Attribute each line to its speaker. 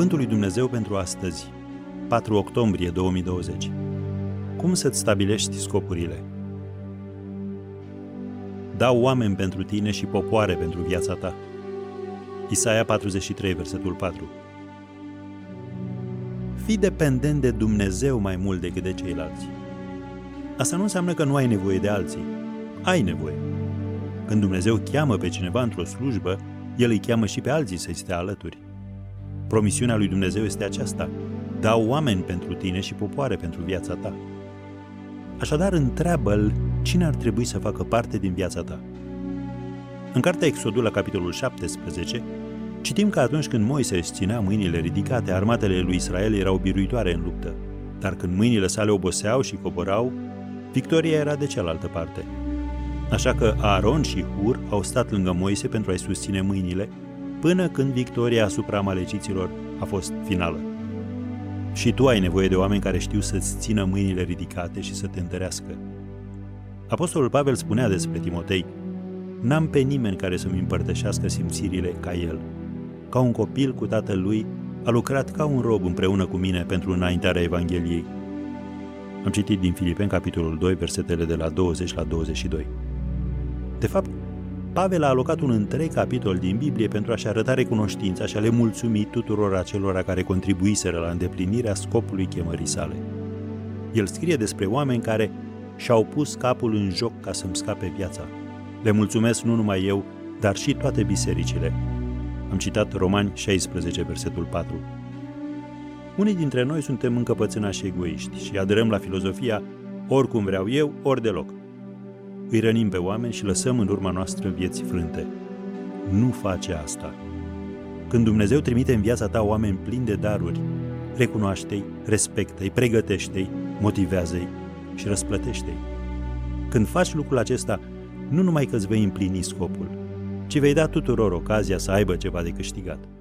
Speaker 1: Cuvântul lui Dumnezeu pentru astăzi, 4 octombrie 2020. Cum să-ți stabilești scopurile? Dau oameni pentru tine și popoare pentru viața ta. Isaia 43, versetul 4. Fii dependent de Dumnezeu mai mult decât de ceilalți. Asta nu înseamnă că nu ai nevoie de alții. Ai nevoie. Când Dumnezeu cheamă pe cineva într-o slujbă, El îi cheamă și pe alții să-i stea alături. Promisiunea lui Dumnezeu este aceasta: dau oameni pentru tine și popoare pentru viața ta. Așadar, întreabă-L cine ar trebui să facă parte din viața ta. În cartea Exodul, la capitolul 17, citim că atunci când Moise își ținea mâinile ridicate, armatele lui Israel erau biruitoare în luptă, dar când mâinile sale oboseau și coborau, victoria era de cealaltă parte. Așa că Aaron și Hur au stat lângă Moise pentru a-i susține mâinile, până când victoria asupra amaleciților a fost finală. Și tu ai nevoie de oameni care știu să-ți țină mâinile ridicate și să te întărească. Apostolul Pavel spunea despre Timotei: n-am pe nimeni care să-mi împărtășească simțirile ca el. Ca un copil cu tatăl lui, a lucrat ca un rob împreună cu mine pentru înaintarea Evangheliei. Am citit din Filipeni, capitolul 2, versetele de la 20 la 22. De fapt, Pavel a alocat un întreg capitol din Biblie pentru a-și arăta recunoștința și a le mulțumi tuturor acelora care contribuiseră la îndeplinirea scopului chemării sale. El scrie despre oameni care și-au pus capul în joc ca să-mi scape viața. Le mulțumesc nu numai eu, dar și toate bisericile. Am citat Romani 16, versetul 4. Unii dintre noi suntem încăpățânași egoiști și aderăm la filozofia oricum vreau eu, ori deloc. Îi rănim pe oameni și lăsăm în urma noastră vieți frânte. Nu face asta. Când Dumnezeu trimite în viața ta oameni plini de daruri, recunoaște-i, respectă-i, pregătește-i, motivează-i și răsplătește-i. Când faci lucrul acesta, nu numai că îți vei împlini scopul, ci vei da tuturor ocazia să aibă ceva de câștigat.